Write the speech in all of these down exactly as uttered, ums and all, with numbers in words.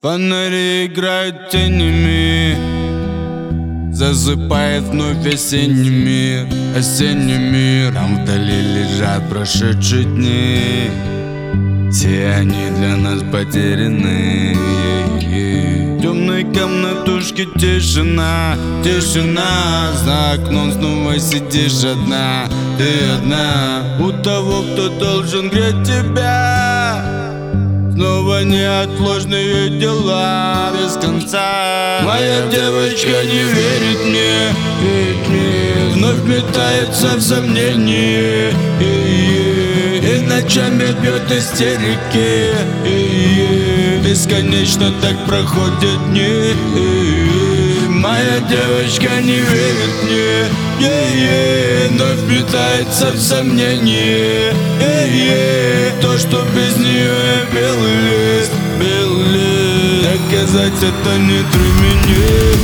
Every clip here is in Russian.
Фонари играют тенями, засыпает вновь осенний мир. Осенний мир, там вдали лежат прошедшие дни. Все они для нас потеряны. Темной комнатушке тишина, тишина. За окном снова сидишь одна, ты одна. У того, кто должен греть тебя, снова неотложные дела без конца. Моя девочка не верит мне, верит мне. Вновь метается в сомнении, и, и ночами бьет истерики, и, и бесконечно так проходят дни. И, моя девочка не верит мне, и, и, вновь метается в сомнении, и, и, то, что без нее я белый лист, белый лист. Доказать это не труднее.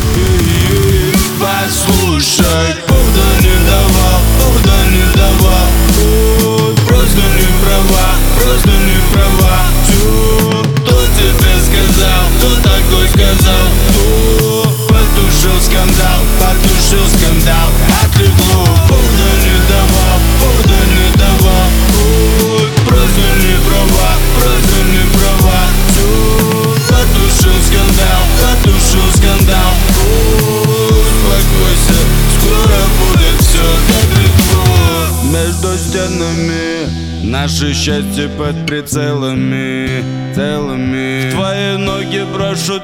Послушай, повода не давал, повода не давал. О, просто не права, просто не права. Все, кто тебе сказал, кто такой сказал, кто потушил скандал, потушил скандал. Отлегло, повода не давал, повода не давал. О, просто не права, просто не права. Все, потушил скандал, потушил скандал. Успокойся, скоро будет все так легко. Между стенами наше счастье под прицелами, целыми. В твои ноги брошу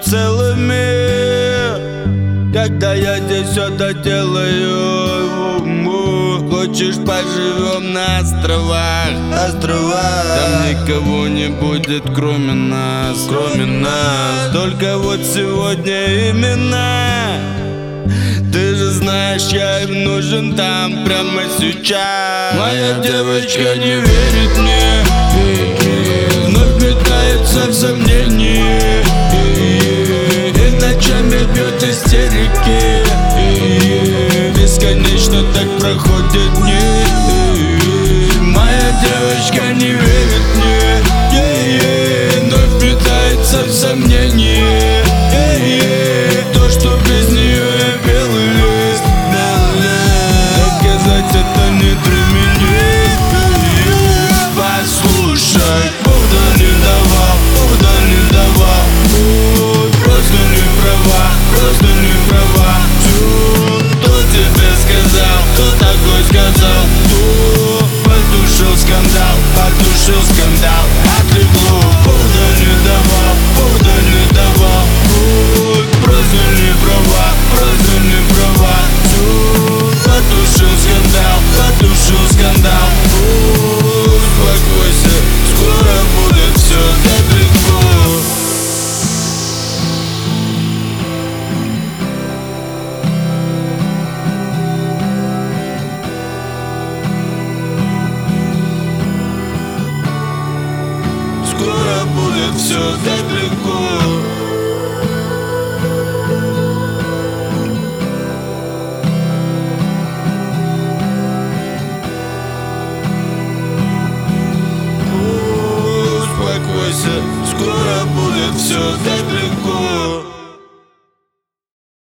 целыми, когда я здесь все доделаю. Хочешь, поживем на островах, островах. Там никого не будет, кроме нас, кроме нас. Только вот сегодня именно. Ты же знаешь, я им нужен там прямо сейчас. Моя девочка не верит мне, вновь метается в сомнении, и, и ночами бьет истерики, и, и бесконечно так проходят дни. И, моя девочка не верит мне, и, и, вновь метается в сомнении, и, и, то, что без нее я белый лист, белый лист. Доказать это не применить. Послушай, повода не давал, повода не давал. О, просто не права, просто не права. Все, кто тебе сказал, кто такой сказал, кто потушил скандал, потушил скандал. Отлегло, повода не давал, повода не давал. О, просто не права, просто не права. Все, потушил скандал, потушил скандал. О, успокойся, скоро будет все так легко. Скоро будет все так легко. Успокойся, скоро будет все так